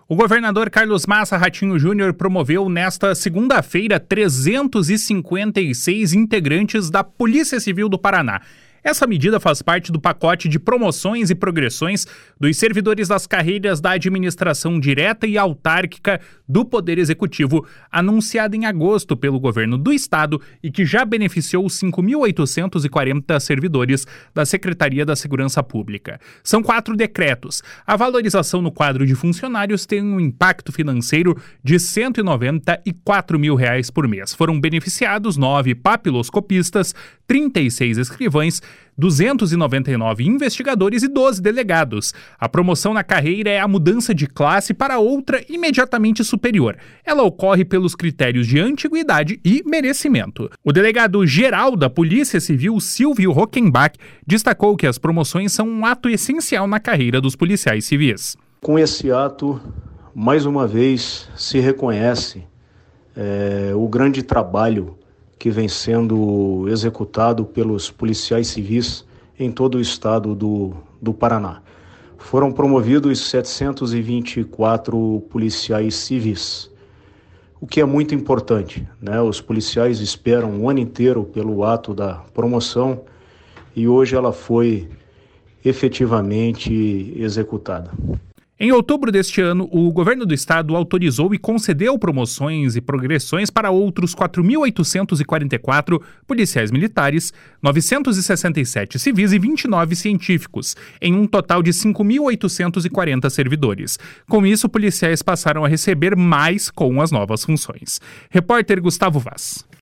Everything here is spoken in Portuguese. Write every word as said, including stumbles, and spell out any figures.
O governador Carlos Massa Ratinho Júnior promoveu nesta segunda-feira trezentos e cinquenta e seis integrantes da Polícia Civil do Paraná. Essa medida faz parte do pacote de promoções e progressões dos servidores das carreiras da administração direta e autárquica do Poder Executivo, anunciada em agosto pelo governo do Estado e que já beneficiou cinco mil oitocentos e quarenta servidores da Secretaria da Segurança Pública. São quatro decretos. A valorização no quadro de funcionários tem um impacto financeiro de cento e noventa e quatro mil reais por mês. Foram beneficiados nove papiloscopistas, trinta e seis escrivães, duzentos e noventa e nove investigadores e doze delegados. A promoção na carreira é a mudança de classe para outra imediatamente superior. Ela ocorre pelos critérios de antiguidade e merecimento. O delegado-geral da Polícia Civil, Silvio Rockenbach, destacou que as promoções são um ato essencial na carreira dos policiais civis. Com esse ato, mais uma vez, se reconhece é, o grande trabalho que vem sendo executado pelos policiais civis em todo o estado do, do Paraná. Foram promovidos setecentos e vinte e quatro policiais civis, o que é muito importante, né? Os policiais esperam um ano inteiro pelo ato da promoção e hoje ela foi efetivamente executada. Em outubro deste ano, o governo do estado autorizou e concedeu promoções e progressões para outros quatro mil oitocentos e quarenta e quatro policiais militares, novecentos e sessenta e sete civis e vinte e nove científicos, em um total de cinco mil oitocentos e quarenta servidores. Com isso, policiais passaram a receber mais com as novas funções. Repórter Gustavo Vaz.